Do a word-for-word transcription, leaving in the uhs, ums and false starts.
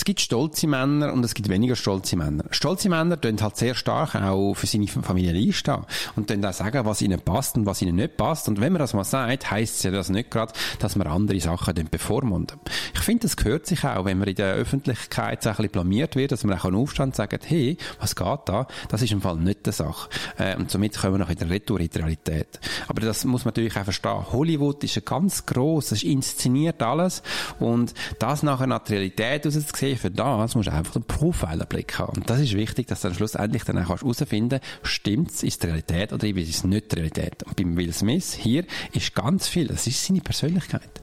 Es gibt stolze Männer und es gibt weniger stolze Männer. Stolze Männer tun halt sehr stark auch für seine Familie einstehen und dann auch sagen, was ihnen passt und was ihnen nicht passt. Und wenn man das mal sagt, heisst es ja das nicht gerade, dass man andere Sachen dann bevormunden. Ich finde, das gehört sich auch, wenn man in der Öffentlichkeit so ein bisschen blamiert wird, dass man auch aufstehen und sagen, hey, was geht da? Das ist im Fall nicht die Sache. Äh, und somit kommen wir noch in der Retour in die Realität. Aber das muss man natürlich auch verstehen. Hollywood ist ein ganz gross, es inszeniert alles und das nachher nach der Realität rauszusehen, für das musst du einfach den Profilerblick haben. Und das ist wichtig, dass du dann schlussendlich dann auch herausfinden kannst, stimmt es, ist die Realität oder ist es nicht die Realität. Und beim Will Smith hier ist ganz viel, das ist seine Persönlichkeit.